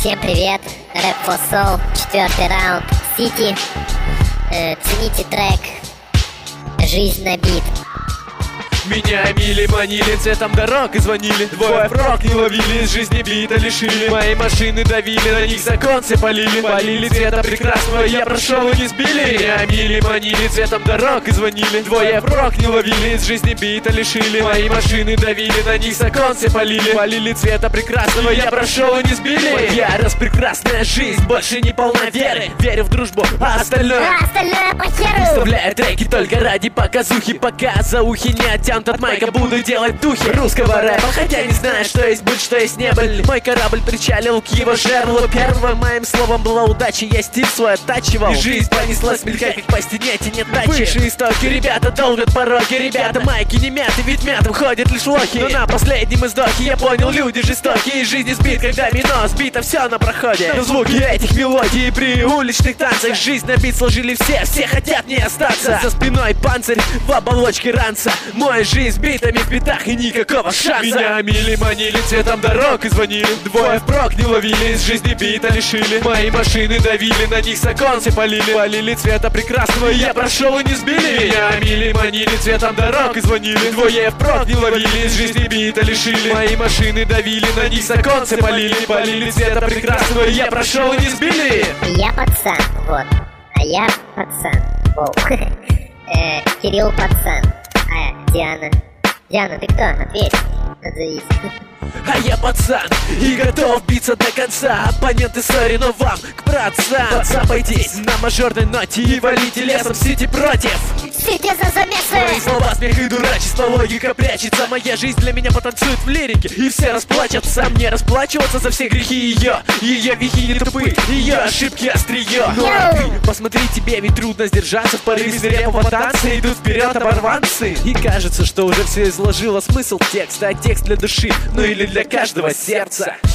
Всем привет, Rap for Soul, 4-й раунд, City. Цените трек «Жизнь на бит». Меня мили, манили, цветом дорог и звонили. Двое фрог не ловили, из жизни бита лишили. Мои машины давили, на них законцы полили. Полили цвета прекрасного, я прошел и не сбили. Меня мили, манили, цветом дорог и звонили. Двое фрог не ловили, из жизни бита лишили. Мои машины давили, на них законцы полили. Полили цвета прекрасного, я прошел и не сбили. Моя распрекрасная жизнь больше не полна веры. Верю в дружбу, а остальное по херу. Вставляю треки только ради показухи. Пока за ухи не оттянут от майка, буду делать духи русского рэпа. Хотя не знаю, что есть быть, что есть небыль. Мой корабль причалил к его жерлу. Первым моим словом была удача. Я стиль свой оттачивал, и жизнь понеслась мелькай, как по стене тенет тачи. Бывшие истоки, ребята долбят пороги. Ребята майки не мяты, ведь мятым ходят лишь лохи. Но на последнем издохе я понял, люди жестокие. Из жизни сбит, когда мино сбито, все на проходе. Но звуки этих мелодий при уличных танцах. Жизнь на бит сложили все хотят не остаться. За спиной панцирь в оболочке ранца. Мой жизнь с битами в битах и никакого шанса. Меня мили, манили, цветом дорог и звонили. Двое впрок не ловили, из жизни бита лишили. Мои машины давили, на них законцы полили. Полили цвета прекрасного, я прошел и не сбили. Меня мили, манили, цветом дорог и звонили. Двое впрок не ловили, из жизни бита лишили. Мои машины давили, на них законцы полили. Полили цвета прекрасного, я прошел и не сбили. Я пацан, вот, а я пацан, воу. Кирилл пацан, а Диана? Диана, ты кто? Ответь, отзовись. А я пацан и готов биться до конца. Оппоненты сори, но вам к братцам. Пацан, пойдись на мажорной ноте и валите лесом Сити против. Сити за замесы. Мои слова, смех и дурачество, логика прячется. Моя жизнь для меня потанцует в лирике, и все расплачутся. Мне расплачиваться за все грехи ее. Ее вехи не тупы, ее ошибки острие. Ну а ты, посмотри, тебе ведь трудно сдержаться. В порыве свирепого танца идут вперед оборванцы. И кажется, что уже все изложило смысл текста, а текст для души, ну или для каждого сердца.